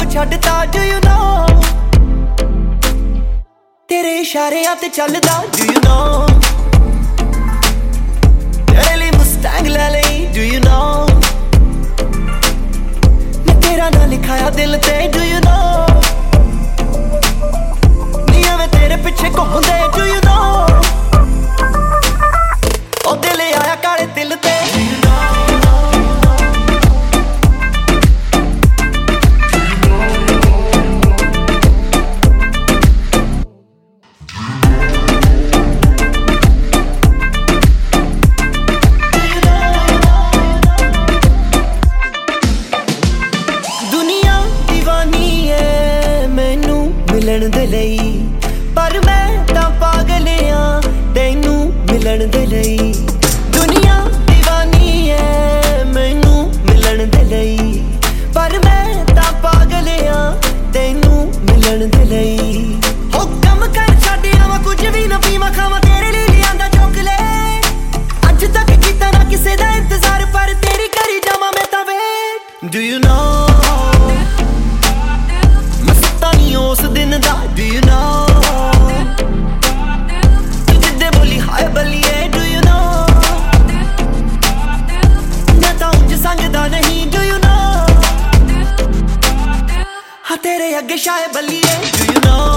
छड्डता do you no तेरे इशारियां ते चलदा डू यू नो तेरे लिए मुस्टैंग ले लई डू यू नो मैं तेरा ना लिखाया दिल ते डू यू नो निया मैं तेरे पीछे घूमदे डू यू नो ओ दिल आया काले दिल ते डू यू नो मिलन दे लई पर मैं तां पागल आ तैनू मिलन दे लई दुनिया दीवानी है मैनू मिलन दे लई पर मैं तां पागल आ तैनू मिलन दे लई हो कम कर छड्ड आवां कुछ भी ना पीवां खावां तेरे लिए लियांदा चॉकलेट अज तक कीता ना किसे दा इंतजार पर तेरी करी जावां मैं तां वेट डू यू नो उस दिन दा डू यू नो तू जिद्दे बोली हाय बलिए डू यू नो मैं तां उंज संगदा नहीं डू यू नो हाँ तेरे अगे शाय बलिए डू यू नो